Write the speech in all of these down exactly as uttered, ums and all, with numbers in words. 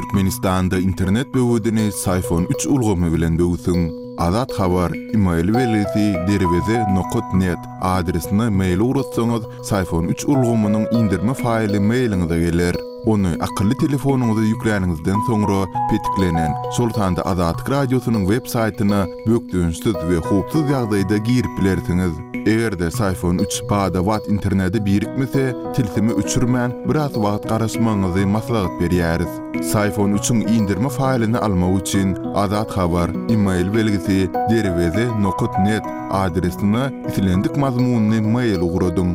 Türkmenistanda internet böwedini iPhone üç ulgamy bilen böwsüň. Azat habar email welisi derweze nokta net adresine mail uratsaňyz iPhone üç ulgamynyň indirme faýly mailiňize geler. Onu akıllı telefonuňyza ýükläňizden soňra petiklenen Sultanda Azat radiosynyň web saýtyna bökdüňsiz we hupsuz ýagdaýda girip bilersiňiz. Egerde iPhone üç bada wat interneti birikmese, tilsimi uçurman biraz wagt garaşmaňyzy maslahat berýäris. iPhone üçüň indirme faýlyny almak üçin Azat habar email belgisi derweze nokta net adresine itilendik mazmunny mail uguradyň.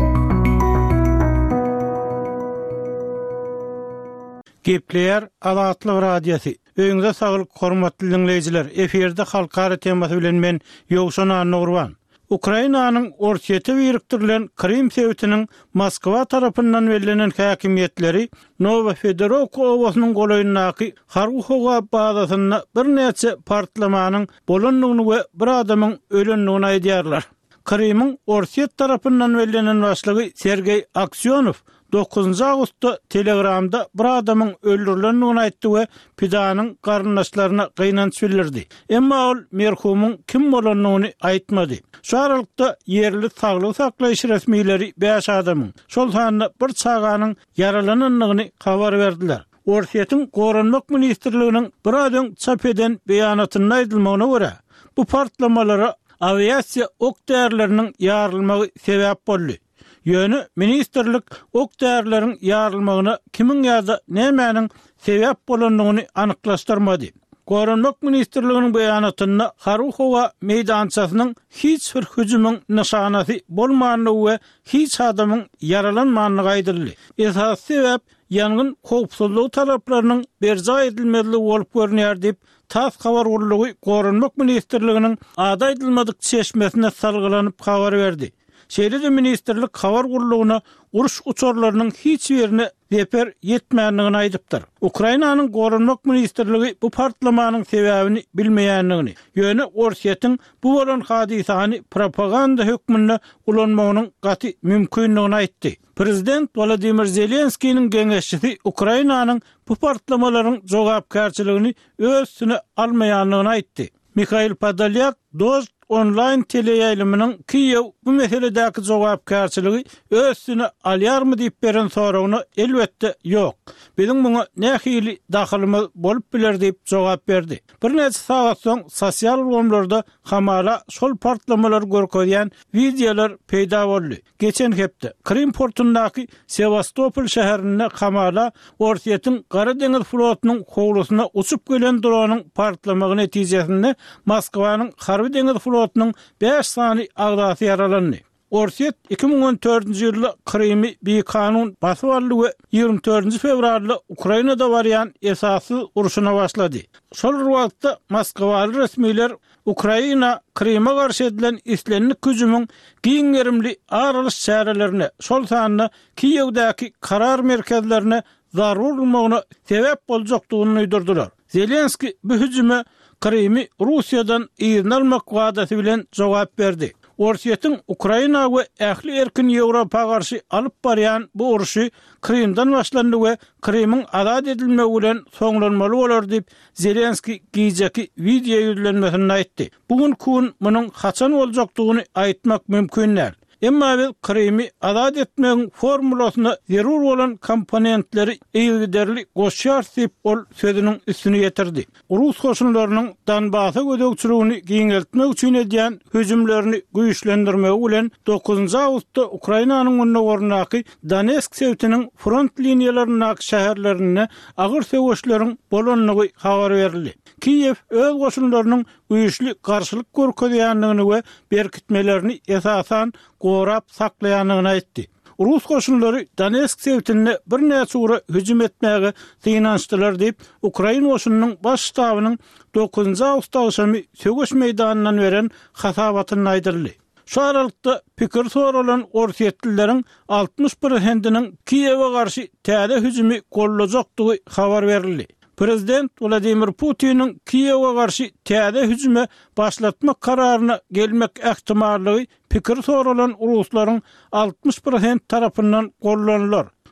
Gepler Azatlyk radiosu. Öňüňde saglyk hormatly dinleýijiler. Eferde halkara temasy bilen men Ýogşan Nurwan. Ukrainanyň ortaýety birikdirilen Krim sewtiniň Moskwa tarapyndan berilenen häkimiýetleri Novo-Fedorovka owasynyň golaýyndaky Harguhowa bazasyna bir näçe partlamanyň bolanlygyny we bir adamyň ölenligini aýdýarlar. Krim'iň ortaýet tarapyndan berilenen başlygy Sergey Aksyonov dokuzuncu Ağustosda Telegramda bir adamyň öldürilendigini aýtdy we pidanyň garyndaşlaryna gynanç bildirdi. Emma ol merhumyň kim bolanlygyny aýtmady. Şu aralykda yerli saglyk saklaýyş resmiýetleri beş adamyň şol sanyna bir çaganyň yaralananlygyny habar berdiler. Ortaýetin Goranmak ministrliginiň bir adam çap eden beýanatyna aýdylmagyna görä, bu partlamalara aviasiýa ok därleriniň ýarylmagy sebäp boldy. Ýöne ministerlik ok därleriň ýarylmagyna kimiň ýa-da nämäniň sebäp bolanlygyny anyklaşdyrmady. Goranmak ministrliginiň beýanatyna Harguhowa meýdançasynyň hiç bir hüjümüň nyşanasy bolmagyny we hiç adamyň yaralanmagyny aýdyldy. Esas sebäp ýangyn howpsuzlyk talaplarynyň berja edilmezligi bolup görünýär diýip Tas habar urlugy Goranmak ministrliginiň ada aýdylmadyk çeşmesine salgylanyp habar berdi. Şeýle ministerlik habar gurulugyna uruş uçurlarynyň hiç ýerine reper ýetmänligini aýdypdyr. Ukrainanyň Goranmak ministrligi bu partlamanyň sebäbini bilmeýänligini, ýöne ortaýetin bu bolan hadisany propaganda hökmünde ulanmagynyň gaty mümkinligini aýtdy. Prezident Volodymyr Zelenskiýiň geňeşçisi Ukrainanyň bu partlamalaryň jogapkärçiligini öz üstüne almaýanlygyny aýtdy. Mikhail Podolyak Dost online teleýaýlymynyň Kiýew bu meseledäki jogapkärçiligi öz üstüne alýarmy diýip beren soragyna elbetde ýok. Biziň muňa nähili dahylymyz bolup biler diýip jogap berdi. Bir näçe sagat soň sosial ýollarda hamala şol partlamalar görkezýän videolar peýda boldy. Geçen hepde Krim portundaky Sevastopol şäherine hamala ortaýetin Gara deňiz flotynyň howlusyna uçup gelen dronyň partlamagy netijesinde Moskwanyň Harby deňiz flotynyň beş sany agdasy yaralandy. Ortaýet iki miň on dördünçi ýylda Krimi bir kanun basyp aldy we ýygrimi dördünçi fevralda Ukrainada barýan esasy uruşuna başlady. Şol wagtda Moskwaly resmiýetler Ukraina Krima garşy edilen islenlik hüjümüň giňerimli aralyş şäherlerine, şol sanyna Kiýewdäki karar merkezlerine zarur bolmagyna sebäp boljakdygyny uýdurdylar. Zelenski bu hüjüme Krimi Russiýadan ýygyň almak wagdaty bilen jogap berdi. Ortaýetin Ukraina we ähli erkin Ýewropa garşy alyp barýan bu uruşy Krimdan başlandy we Krimiň azad edilmegi bilen soňlanmaly bolar diýip Zelenski giýjeki video ýüzlenmesini aýtdy. Bugun kun munyň haçan boljakdygyny aýtmak mümkin näl. Emma biz Krimi azad etmegiň formulasyna zerur bolan komponentleri eýilgiderli goşýar diýip ol sözüniň üstüne ýetirdi. Rus goşunlarynyň Donbass'a gödökçüligini giňeltmek üçin edýän hüjümlerini güýçlendirmegi bilen dokuzuncu Ağustosda Ukrainanyň öňünde Donetsk sewtiniň front liniýalarynyň şäherlerine agyr söwüşleriň bolanlygy habar berildi. Kiýew öz goşunlarynyň güýçli garşylyk görkezýänligini we berkitmelerini esasan gorap saklaýanyny aýtdy. Rus goşunlary Donetsk sewtine bir näçe ura hüjüm etmäge tynançdylar diýip Ukraina goşunynyň baş ştabynyň dokuzuncu Ağustos akşamy söwüş meýdanyndan beren hasabatyny aýdyrdy. Şu aralykda pikir soralan ortaýetlileriň altmış prosentiniň Kiýewe garşy täze hüjümi gollajakdygy habar berildi. Prezident Vladimir Putin'in Kiýewe garşy täze hüjüme başlatmak kararyna gelmek ähtimallygy pikir soralan Ruslaryň altmış prosent tarapyndan gollanýar.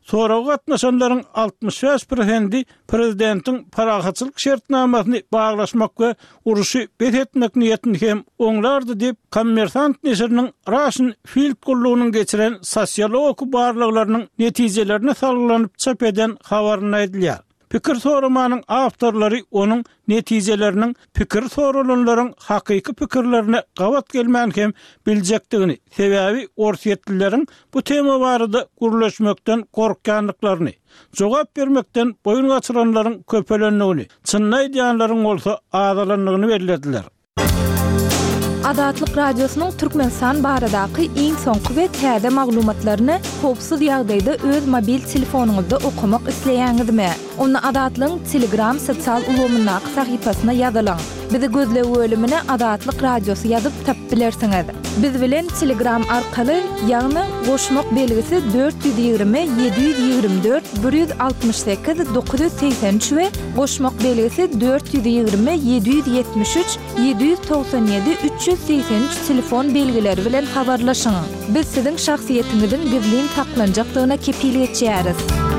Sorağa gatnaşanlaryň altmış beş prosenti prezidentin parahatçylyk şertnamasyny baglaşmak we uruşy bet etmek niýetini hem oňlardy diýip Kommersant neşriniň Russian Field gullugynyň geçiren sosiolog barlyklarynyň netijelerini salgylanyp çap eden habaryny aýdylýar. Pikir sorumanyň awtorlary onuň netijeleriniň pikir sorulanlaryň hakyky pikirlerine gawat gelmän hem biljekdigini, sebäbi orsiýetlileriň bu tema barada gurulşmakdan korkkanlyklaryny, jogap bermekden boyun gaçyranlaryň köpelenligini, çynny aýdýanlaryň bolsa azalanlygyny belirlediler. Adatlyk radiosynyň Türkmenistan baradaky iň soňky we täze maglumatlaryny howpsuz ýagdaýda öz mobil telefonuňyzda okumak isleýäňizmi? Onu Adatlyň Telegram sosial ulgamynyň sahypasyna ýazylaň. Bizi gözle bölümine Adatlyk radiosu ýazyp tap bilersiňiz. Biz bilen Telegram arkaly ýagny goşmak belgisi dört yüz ýygrimi yedi yüz ýygrimi dört bir yüz altmış sekiz dokuz yüz seksen üç we goşmak belgisi dört yüz ýygrimi yedi yüz ýetmiş üç yedi yüz togsan ýedi üç yüz seksen üç telefon belgileri bilen habarlaşyň. Biz siziň şahsiýetiňiziň gizlin saklanjakdygyna kepillik etýäris.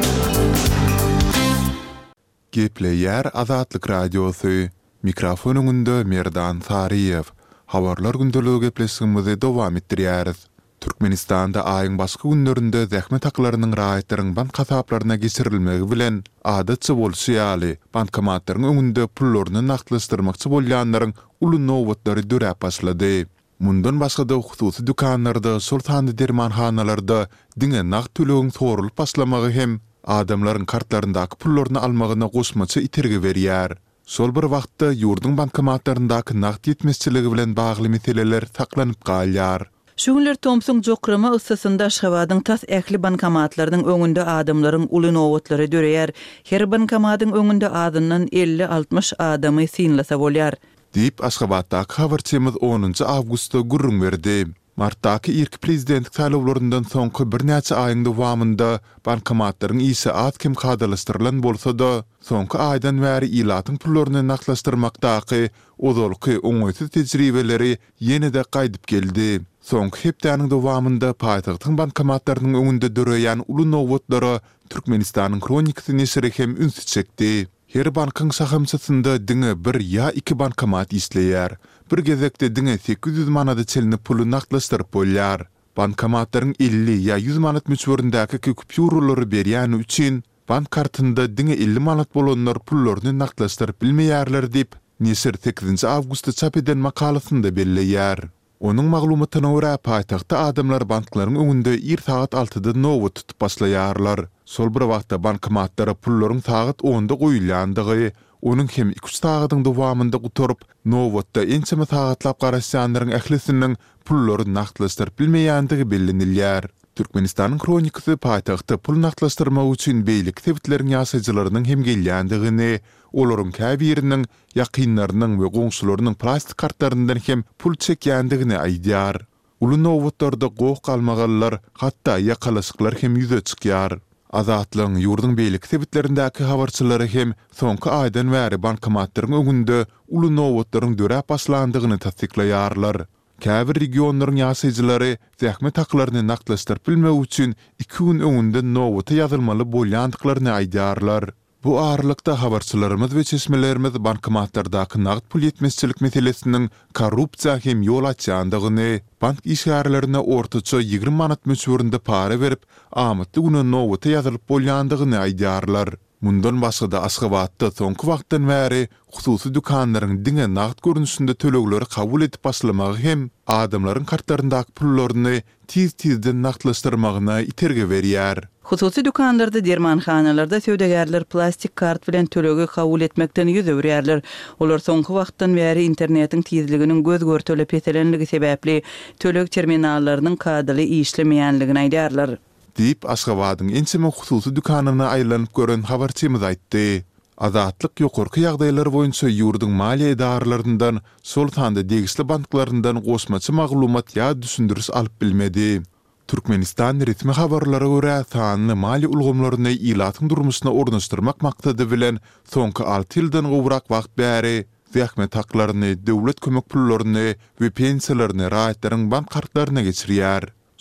Gepleýär Adatlyk radiosu. Mikrofonunda Merdan Sariyev. Habarlar gündölügi gepleşigimizi dowam etdirýäris. Türkmenistanda aýyň başga günlerinde zähmet haklarynyň raýatlaryň bank hasaplaryna geçirilmegi bilen adatçy bolşy ýaly bankomatlaryň öňünde pullaryny naklaşdyrmakçy bolýanlaryň uly nowbatlary dörep başlady. Mundan başga da hususy dükanlarda, sultany dermanhanalarda diňe naq tölegiň sorulyp başlamagy hem adamlaryň kartlaryndaky pullaryny almagyna goşmaça itergi berýär. Sol bir wagtda ýurdun bankomatlaryndaky naqd ýetmezçiligi bilen bagly meseleler saklanyp galýar. Şuňlar Thompson jokrama ıssasynda Şewadyň tas ähli bankomatlarynyň öňünde adamlaryň uly nowbatlary döreýär. Her bankomatyň öňünde adyndan elli altmış adamy synlasa bolýar. Diýip Aşgabatdaky habarçymyz onunçy awgustda gurrun berdi. Martdaky ilk prezidentlik saýlawlaryndan soňky bir näçe aýyň dowamında bankomatlaryň ýygy az kim kadalaşdyrylan bolsa da, soňky aýdan bäri ilatyň pullaryny naklaşdyrmakdaky ozalky oňoýsuz tejribeleri ýene-de gaýdyp geldi. Soňky hepdeniň dowamında paýtagtyň bankomatlarynyň öňünde döreýän uly nowbatlary Türkmenistanyň kronikasy neşri hem ünsüz çekdi. Her bankyň sahamçysynda diňe bir ýa iki bankomat isleýär. Bir gezekde diňe sekiz yüz manada çelinip pulu naklaşdyryp bolýar. Bankomatlaryň elli ýa yüz manat müçwerindaky kupyuralary berýän üçin bank kartynda diňe elli manat bolanlar pullaryny naklaşdyryp bilmeýärler diýip Nesir sekizinci awgustda çap eden makalasynda belleýär. Onuň maglumatyna görä paýtagtda adamlar banklaryň öňünde ir saat altıda nowbat tutup başlaýarlar. Sol bir wagtda bankomatlara pullaryň saat onda goýulýandygy, onuň hem iki üç saatyň dowamında guturup nowbatda ençeme saatlap garaşanlaryň ählisiniň pullary naklaşdyryp bilmeýändigi bellenilýär. Türkmenistanyň kronikasy paýtagtda pul naklaşdyrmak üçin beýlik tebitlerin ýasaýjylarynyň hem gelýändigini, olaryň käbiriniň ýakynlarynyň we goňşularynyň plastik kartlaryndan hem pul çekýändigini aýdýar. Uly nowbatlarda goýuk almaganlar, hatda ýakalaşyklar hem ýüze çykýar. Azatlyň ýurdun beýlik tebitlerindäki habarçylary hem soňky aýdan bäri bankomatlaryň öňünde uly nowbatlaryň dörep başlandygyny tasdiklaýarlar. Käbir regionlaryň ýasaýjylary zähmet haklaryny naklaşdyryp bilmek üçin iki gün öňünde nowbata ýazylmaly bolýandyklaryny aýdýarlar. Bu ağırlıkta habarçylarymyz we çeşmelerimiz bankomatlardaky naqd pul ýetmezçilik meselesiniň korrupsiýa hem ýol açýandygyny, bank işgärlerine ortaça ýygrimi manat müçwürinde para berip, amatly güne nowbata ýazylyp bolýandygyny aýdýarlar. Mundan başga da Aşgabatda soňky wagtdan bäri hususy dükanlaryň diňe naqd görnüşinde tölegleri kabul edip başlamagy hem adamlaryň kartlaryndaky pullaryny tiz-tizden naqdlaşdyrmagyna iterge berýär. Hususy dükanlarda, dermanhanalarda söwdegärler plastik kart bilen tölegi kabul etmekden ýüz öwrýärler. Olar soňky wagtdan bäri internetiň tizliginiň göz görtülip etelenligi sebäpli töleg terminallarynyň kadaly işlemeýänligini aýdýarlar. Diýip Aşgabatyň ençeme hususy dükanyna aýlanyp gören habarçymyz aýtdy. Azatlyk ýokarky ýagdaýlar boýunça ýurdun maliýe edarlaryndan, sultanda degisli banklaryndan goşmaçy maglumat ýa düşündürüs alyp bilmedi. Türkmenistan resmi habarlara görä sanly mali ulgamlaryny ilatyň durmuşyna ornaşdyrmak maksady bilen soňky alty ýyldan gowrak wagt bäri zähmet haklaryny, döwlet kömek pullaryny we pensiýalaryny raýatlaryň bank kartlaryna geçirýär.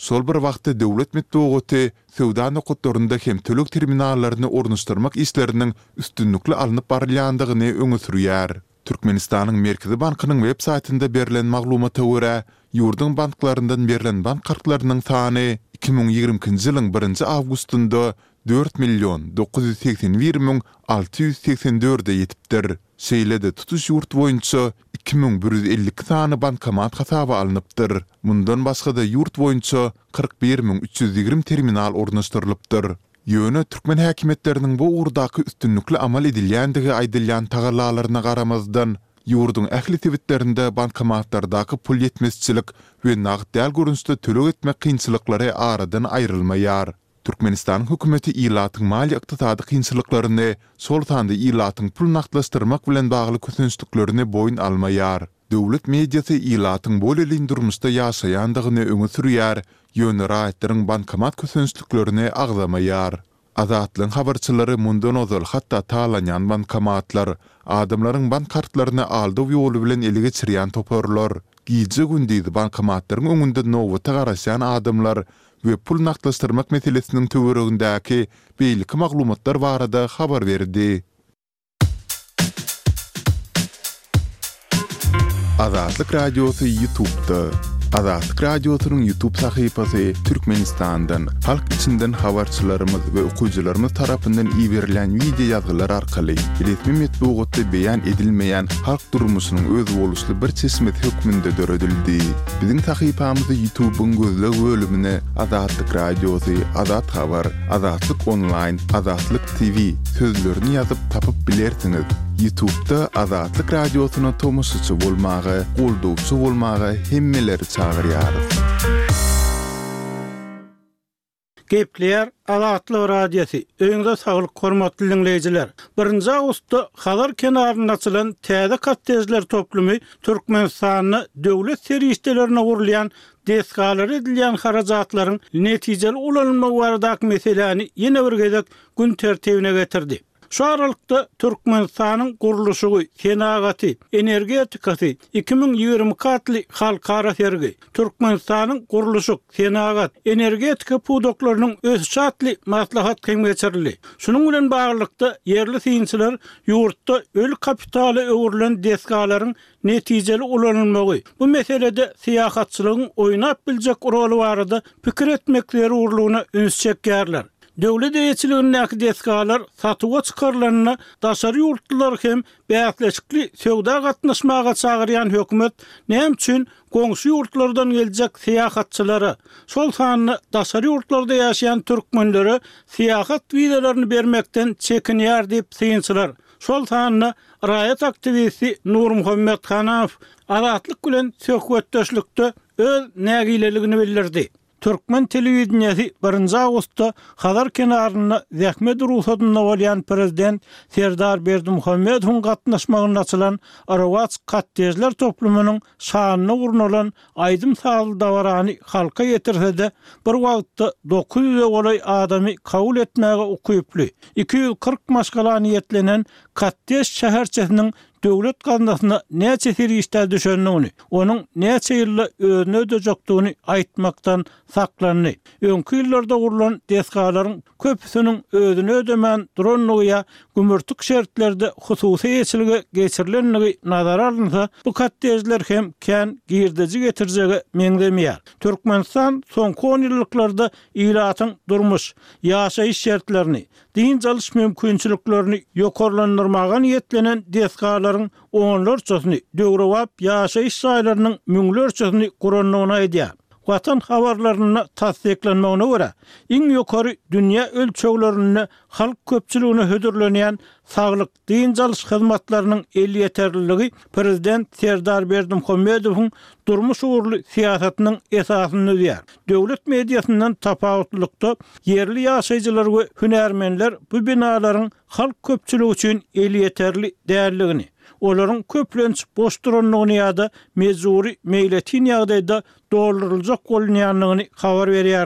Sol bir wagtda döwlet medeniýeti sowda nokotlarynda hem tölük terminallaryny ornaşdyrmak işleriniň üstünlükli alınıp barylýandygyny öňe sürýär. Türkmenistanyň Merkezi Bankynyň web saytynda berilen maglumata görä, ýurdun banklaryndan berilen bank kartlarynyň sany iki ming ýigrimkinji ýylyň birinji awgustynda dört milyon dokuz yüz seksen bir min altı yüz seksen dörde ýetipdir. Şeýlede tutuş ýurt boýunça iki ming bir yüz elli iki sany bankomat hasaby alınıpdyr. Mundan başga da ýurt boýunça kırk bir min üç yüz ýigrim terminal ornaşdyrylypdyr. Ýöne türkmen häkimetleriniň bu urdaky üstünlükli amal edilýändigi aýdylýan tagallalaryna garamazdan ýurdun ähli tebitlerinde bankomatlardaky pul ýetmezçilik we nagd däl görünüşde tölek etmek kynçylyklary aradan aýrylmaýar. Türkmenistan hökümeti ilatyň mali ykdysady kynçylyklaryny, sol tanda ilatyň pul nagdlaşdyrmak bilen bagly kösünçliklerini boyun almaýar. Döwlet mediasy ilatyň bolelin durmuşda ýaşaýandygyny öňe sürýär, ýöne raýatlaryň bankomat kösünçliklerini agzamaýar. Azatlyň habarçylary mundan ozal hatda talanýan bankomatlar, adamlaryň bank kartlaryny aldy ýoly bilen ele geçirýän toparlar. Gije gündüz bankomatlaryň öňünde nowata garaşan adamlar we pul nagdlaşdyrmak meselesiniň töweregindäki beýlik maglumatlar barada habar berdi. Azatlyk radiosu YouTube'da. Azatlyk radiosynyň YouTube sahypasy Türkmenistandan, halk içinden habarçylarymyz we okuwçylarymyz tarapyndan iýerilen video ýazgylar arkaly resmi medeniýetde beýan edilmeýän halk durmuşynyň öz boluşly bir çeşmet hökmünde döredildi. Biziň sahypamyzy YouTube'un gözleg bölümine Azatlyk radiosu, Azat habar, Azatlyk online, Azatlyk T V sözlerini ýazyp tapyp bilersiňiz. YouTube'da Azatlyk radiosyna tomoşçy bolmagy, goldowçy bolmagy hemmeleri çağırýarys. Gepler Azatlyk radiosu. Öňde saglyk hormatly dinleýijiler. birinji awgustda Hazar kenaryna açylan täze kattejler toplumy Türkmenistanyny döwlet serişdelerine gurulýan desgalary edilýän harajatlaryň netijeli ulanmagy baradaky meseleni ýene bir gezek gün tertibine getirdi. Şu aralykda Türkmenistanyň guruluşy, senagaty, energetikasy iki ming ýigirme katly halkara sergi, Türkmenistanyň guruluşy, senagat, energetika pudoklarynyň öz şatly maslahat kengäçirli. Şunuň bilen baglykda yerli synçylar ýurtda öl kapitaly öwrülen desgalaryň netijeli ulanylmagy, bu meselede siýasatçylygyň oýnap biljek rolu barada pikir etmekleri urlugyna üns çekýärler. Döwlet eýetçiligindäki desgalar satyga çykarylanyna daşary ýurtlar hem bäýatleşikli sowda gatnaşmaga çagyrýan hökümet näme üçin goňşy ýurtlardan geljek siýasatçylary, şol sanyny daşary ýurtlarda ýaşaýan türkmenlere siýasat wideolaryny bermekden çekinýär diýip synçylar. Şol sanyny raýat aktivisti Nur Muhammed Hanav Azatlyk bilen söhbetdeşlikde öz nägileligini bildirdi. Türkmen telewizionyasy birinji awgustda Hazar kenaryna zähmet ruhsatyna bolýan prezident Serdar Berdimuhammedowyň gatnaşmagyna açylan Arawaç kattejler toplumynyň şanyna urnulan aýdym sağly dawarany halka ýetirse-de bir wagtda dokuz ýüze golay adamy kabul etmäge ukyply iki yüz kırk maşgala niýetlenen kattej şäherçesiniň döwlet gaznasyna näçe serişler düşendigini, onuň näçe ýylla özüne ödejekdigini aýtmakdan saklandy. Öňkü ýyllarda gurulan desgalaryň köpüsiniň özüne ödemän duranlygy gümürtük şertlerde hususy ýeçiligi geçirilenligi nazara alynsa, bu kattejler hem kän girdeji getirjegi meňdemeýär. Türkmenistan soňky on ýyllarda ilatyň durmuş, ýaşaýyş şertlerini, din çalış mümkinçiliklerini ýokarlandyrmaga niýetlenen desgalaryň onlarçasyny döwrewap ýaşaýyş şaýlarynyň müňlerçesini guranlygyna edýär. Watan habarlaryny tasdiklenmegine görä, iň ýokary dünýä ölçeglerini halk köpçüligine hödürlenýän saglyk din çalış hyzmatlarynyň el ýeterliligi prezident Serdar Berdimuhammedowyň durmuş uğurlu siýasatynyň esasyny öýär. Döwlet mediasyndan tapawutlykda yerli ýaşaýjylar we hünärmenler bu binalaryň halk köpçüligi üçin el ýeterli däerligini, olaryň köplenç boş duranlygyny ýa-da mezuri meýletin ýagdaýda doldurulacak bolýanlygyny habar berýärler.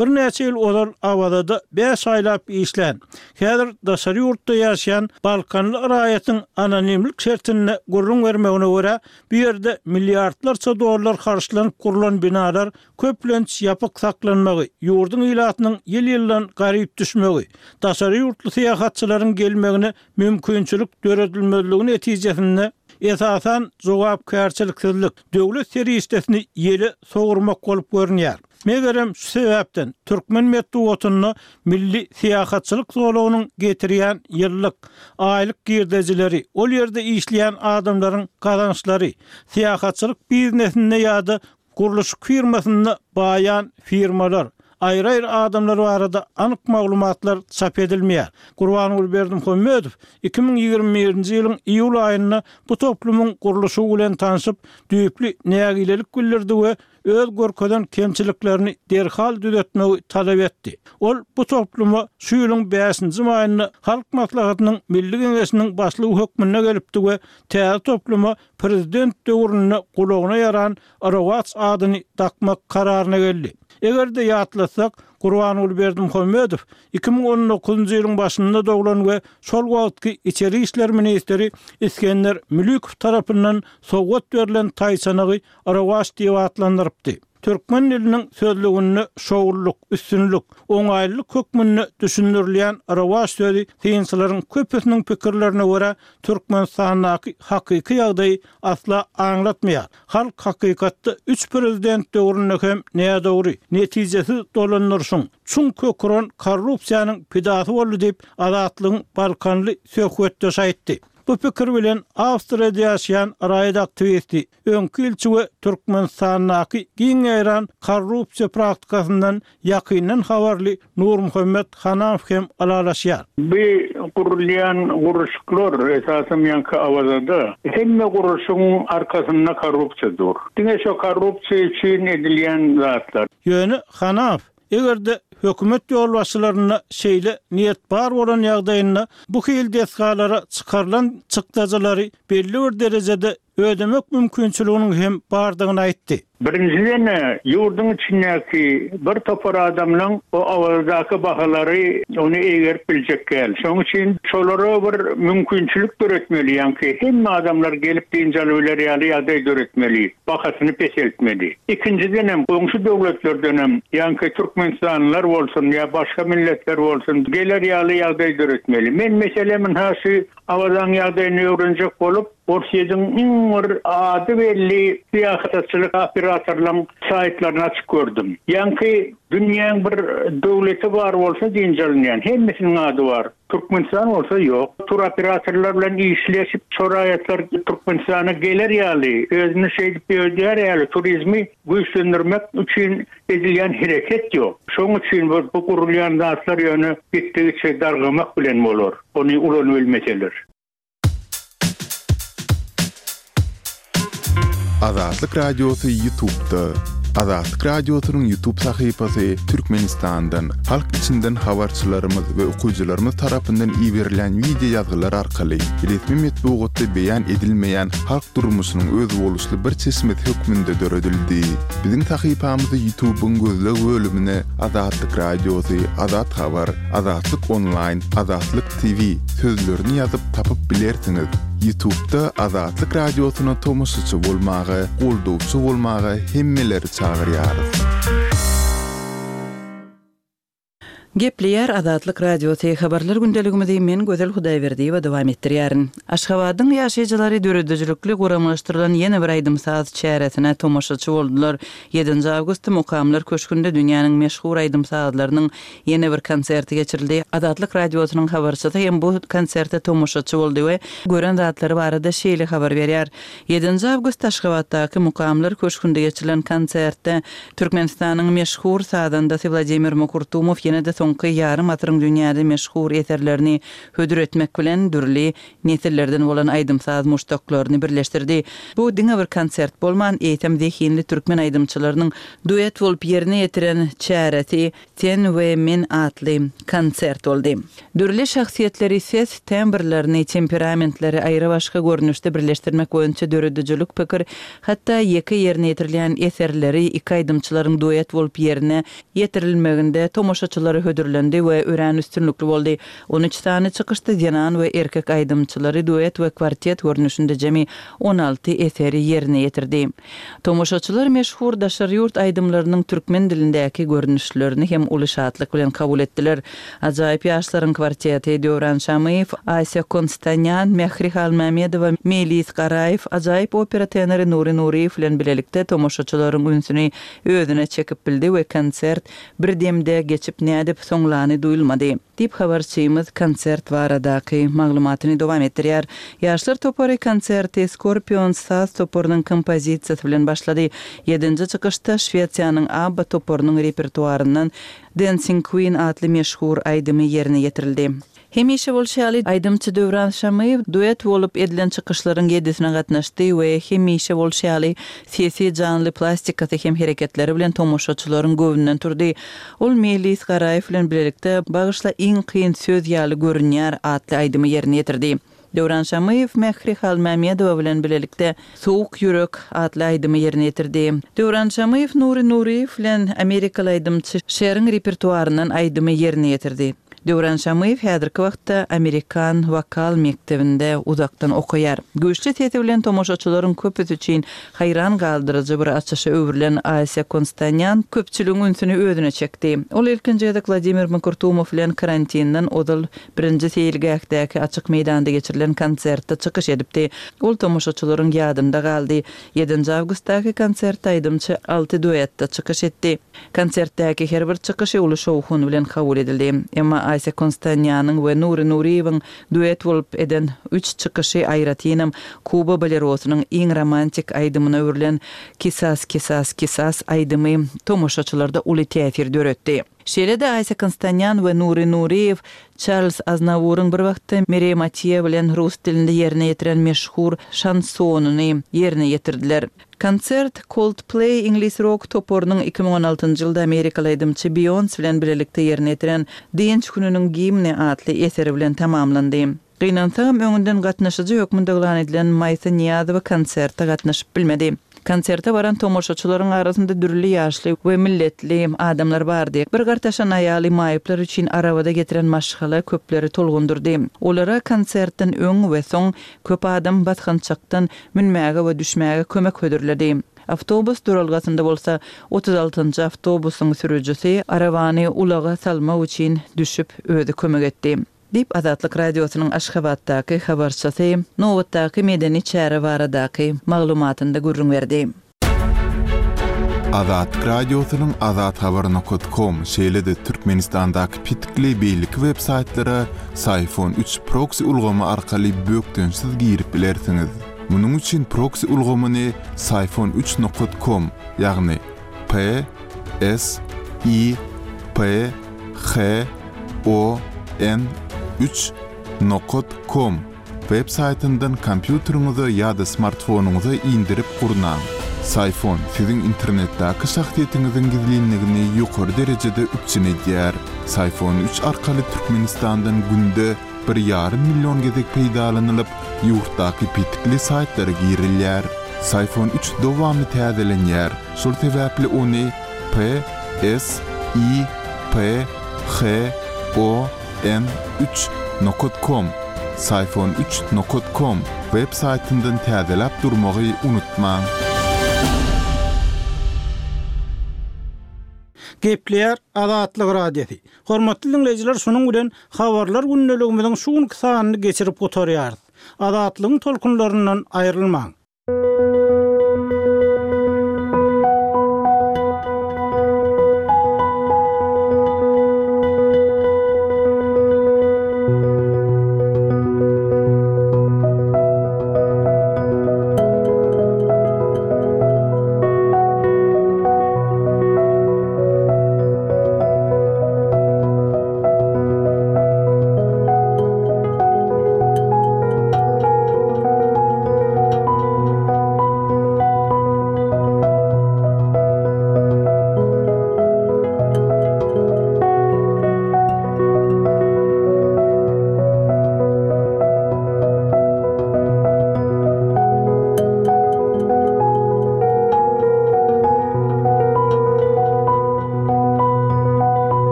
Bir näçe ýyl olar awada beş aýlap işlän. Häzir daşary ýurtda ýaşaýan Balkanly raýatyň anonimlik şertine gurrun bermegine görä bu ýerde milliardlarça dollar harçlanyp kurulan binalar köplenç ýapyk saklanmagy, ýurdun ilatynyň ýyl-ýyldan garyp düşmegi, daşary ýurtly syýahatçylaryň gelmegine mümkinçilik döredilmezligini netijesinde esasan jogapkärçiliksizlik, döwlet serýistesini ýeli sogurmak bolup görünýär. Megerem şu sebäpden Türkmen medeniýetini milli syýahatçylyk zolugynyň getirýän ýyllyk aýlyk girdejileri, ol ýerde işleýän adamlaryň gazançlary, syýahatçylyk biznesinde ýa-da guruluş firmasyny baýan firmalar, aýry-aýry adamlar barada anyk maglumatlar çap edilmeýär. Gurbanuly Berdimuhammedow iki bin ýygrimi-nji ýylyň iýul aýynda bu toplumyň guruluşy bilen tanyşyp, düýpli nägilelik bildirdi we öz görkezden kemçiliklerini derhal düzeltmegi talap etdi. Ol bu toplumy şu ýylyň beşinji maýynda Halk Maslahatynyň Milli Geňeşiniň başlygy hökmüne gelipdi we täze toplumy prezident döwrüne gulagyna yaran Arawaç adyny takmak kararyna geldi. Egerde ýatlasak, Gurbanuly Berdimuhammedow iki bin on dokuzunji ýylyň başynda doglan we şol wagtky içeri işler ministri İskender Mülükow tarapyndan sowgat berilen taýsanagy Arawaç diýip atlandyrypdy. Türkmen diliniň sözlügünde şowulluk, üstünlük, oňaýlylyk hökmüne düşündirilýän Arawaç sözi synçylaryň köpüsiniň pikirlerine görä Türkmenistanyň hakyky ýagdaýy asla aňlatmaýar. Halk hakykatda üç prezident döwrüne hem näme dogry, netijesi dolanyrsyň. Çünki kökren korrupsiýanyň pidasy boldy diýip Azatlygyň Balkanly söhbetde şaýtdy. Bu pikir bilen Awstriýada ýaşaýan raýat aktivisti, öňkü ilçi we Türkmenistanyň giň ýaran korrupsiýa praktikasyndan ýakyndan habarly Nurmuhammed Hanafow hem alalaşýar. Bu kurulýan guruşyklar esasym ýanky awazada hemme guruşyň arkasynda korrupsiýadyr. Diňe şo korrupsiýa üçin edilýän zatlar. Ýöne Hanafow egerde hökümet ýolbaşçylaryna şeýle niýet bar bolan ýagdaýynda bu hil desgalara çykarylan çykdajylary belli bir derejede ödemek mümkinçiliginiň hem bardygyny aýtdy. Birinciden yurdun içindeki bir topar adamın o avazdaki bahaları onu eğerip bilecek gel. Şoň üçin şolara bir mümkinçilik göretmeli. Yani hem adamlar gelip dinjalöler ýaly ýagdaý göretmeli. Bahasyny peşeltmeli. İkinciden hem goňşy döwletlerden hem yani Türkmenistanlılar bolsun ya başka milletler bolsun geler ýaly ýagdaý göretmeli. Men meselemin hasy awazan ýagdaýyny öwrenjek bolup Orsiýadyň iň ady belli syýasatçylyk operatorlaryň saýtlaryny açyp gördüm. Ýani dünýäň bir döwleti bar bolsa dinjalynýan hemmesiniň ady bar. Türkmenistan olsa ýok. Tur operatorlar bilen işleşip soraýatlar Türkmenistana geler ýaly, özüni şeýdip ýöder ýaly turizmi güýçlendirmek üçin edilýän hereket ýok. Şoň üçin bu gurulýan zatlar ýöne gitdigiçe dargamak bilen bolar. Ony ulan bilmeseler. Azatlyk Radiosu YouTube'da. Azatlyk Radiosu'nun YouTube sahypasy Türkmenistan'dan, halk içinden habarçylarymyz we okuwçylarymyz tarapyndan iýerilen video ýazgylar arkaly resmi metbuatda beýan edilmeýän halk durmuşynyň öz boluşly bir çeşmet hökmünde döredildi. Biziň sahypamyzy YouTube'un gözleg bölümine Azatlyk Radiosu, Azat Habar, Azatlyk Online, Azatlyk T V sözlerini ýazyp tapyp bilersiňiz. YouTube'da Azatlyk Radiosu'na tomoşaçy bolmagy, goldowçy bolmagy hemmeleri çagyrýarys. Gepleýär Azatlyk Radiosu habarlar gündeligimizi men Gözel Hudaýberdiýewa dowam etdirýärin. Aşgabatyň ýaşaýjylary döredejlikli guramallaşdyrylan ýene bir aýdymsaz çäresine tomoşaçy boldular. ýedinji awgustda mukamlar köşkünde dünýäniň meşhur aýdymsazlarynyň ýene bir konserti geçirildi. Azatlyk Radiosynyň habarçysy hem bu konserte tomoşaçy boldy we gören zatlary barada şeýle habar berýär. ýedinji awgust Aşgabatdaky mukamlar köşkünde geçirilen konsertde Türkmenistanyň meşhur sazandaşy Vladimir Mokurtumow ýene de soňky yarım atyryň dünýäde meşhur eserlerini hödür etmek bilen dürli nesillerden bolan aýdymsaz muştaklaryny birleşdirdi. Bu diňe bir konsert bolman eýtem dehinli türkmen aýdymçylarynyň duet bolup ýerine ýetiren çäreti Sen we Men atly konsert boldy. Dürli şahsiýetleri ses tembrlerini, temperamentleri aýra başga görnüşde birleşdirmek boýunça döredijlik pikir, hatda ýeki ýerine ýetirilýän eserleri iki aýdymçylaryň duet bolup ýerine ýetirilmeginde tomoşaçylary hödürlendi we ören üstünlükli boldy. on üç tane çykyşda ýanan we erkek aýdymçylary duet we kwartet görnüşinde jemi on alty eseri ýerine ýetirdi. Tomoşaçylar meşhur daşar ýurt aýdymlarynyň türkmen dilindäki görnüşlerini hem uly şatlyk bilen kabul etdiler. Ajaýyp ýaşlaryň kwarteti Döwran Şamyýew, Aýsa Konstanyan, Mehrihal Mämedowa, Melis Garaýew, ajaýyp opera tenori Nuri Nuriýew bilen bilelikde tomoşaçylaryň ünsüni özüne çekip bildi we konsert bir demde geçip nädip soňlany duýulmady. Dip habarçymyz konsert baradaky maglumatyny dowam etdirýär. Ýaşlar topory konserti Skorpion saz toporynyň kompozisiýasy bilen başlady. ýedinji çykyşda Şwediýanyň ABBA toporynyň repertuaryndan Dancing Queen atly meşhur aýdymy ýerine ýetirildi. Hemişe bolşaly aýdymçy Döwran Şamyýew duet bolup edilen çykyşlaryň ýedisine gatnaşdy we hemişe bolşaly sesi janly plastikasy hem hereketleri bilen tomoşaçylaryň göwünden turdy. Ol Melis Garaýew bilen bilelikde bagyşla iň kyn söz ýaly görünýär atly aýdymy ýerine ýetirdi. Döwran Şamyýew Mehrihal Mämedowa bilen bilelikde Soğuk Ýürek atly aýdymy ýerine ýetirdi. Döwran Şamyýew Nuri Nuriýew bilen Amerikaly aýdymçy Şeriň repertuaryndan aýdymy ýerine ýetirdi. Döwran Şamyýew häzirki wagtda Amerikan wokal mektebinde uzakdan okuýar. Güýçli sesi bilen tomoşaçylaryň köpüsi üçin haýran galdyrjy bir açyşy öwrülen Aýsa Konstanyan köpçüligiň ünsüni özüne çekdi. Ol ilkinji ýa-da Vladimir Makurtumov bilen karantindan odal birinji seýilgäkdäki açyk meýdanda geçirilen konsertde çykyş edipdi. Ol tomoşaçylaryň ýadynda galdy. ýedinji awgustdaky konsert aýdymçy alty duetde çykyş etdi. Konsertdäki her bir çykyşy uly şowhun bilen kabul edildi. Emma Aýsa Konstanyanyň we Nuri Nuriýewiň duet bolup eden üç çykyşy aýratynam Kuba balerosynyň iň romantik aýdymyna öwrilen Kisas Kisas Kisas aýdymy tomoşaçylarda uly täsir döretdi. Şeýle-de Aýsa Konstanyan we Nuri Nuriýew Charles Aznavour'un bir wagtda Merey Mathieu bilen rus dilinde ýerine ýetiren meşhur şansonyny ýerine ýetirdiler. Konsert Coldplay English rock toporynyň iki ming on altynjy ýylda Amerikaly aýdymçy Beyoncé bilen bilelikde ýerine ýetiren Dinç gününiň gimni atly eseri bilen tamamlandy. Gynansaňam öňünden gatnaşyjy ýokmundaglan edilen Maýsa Niýazowa konsertde gatnaşyp bilmedi. Konserte baran tomoşaçylaryň arasynda dürli ýaşly we milletli adamlar bardy. Bir gartaşan aýaly maýyplar üçin arabada getiren maşgala köpleri tolgundurdy. Olara konsertden öň we soň köp adam batgançakdan münmäge we düşmäge kömek hödürledi. Avtobus duralgasynda bolsa otuz altynjy avtobusyň sürüjüsi arabany ulaga salma üçin düşüp öýde kömek etdi. Dip Azatlyk radiosynyň Aşgabatdaky habarçysy Nowatdaky medeni çäre baradaky maglumatynda gurrun berdi. Azatlyk radiosynyň azat habar nokta com şeýle-de Türkmenistandaky pitkili beýlik web saytlara iPhone üç proxy ulgamy arkaly bökdensiz girip bilersiňiz. Munyň üçin proxy ulgamyny iPhone üç nokta com ýagny P S I P H O N üç nokta com web saytyndan kompýuteriňize ýa-da smartfonuňyza indirip gurnaň. iPhone siziň internetdäki şahsiýetiňiziň gizlinligini ýokary derejede üçin edýär. iPhone üç arkaly Türkmenistandan günde bir ýarym million gezek peýdalanylyp, ýurtdaky pitkili saytlara girilýär. iPhone üç dowamly täzelenýär. Şol sebäpli ony P S I P H O N üç nokta com iPhone üç nokta com web saytyndan täzelep durmagy unutmaň. Gepler Azatlyk radiosi. Hormatly dinleyijiler, şunuň bilen habarlar günneligimiziň şuň kysanyny geçirip gotarýar. Azatlygyň tolkunlaryndan aýrylmaň.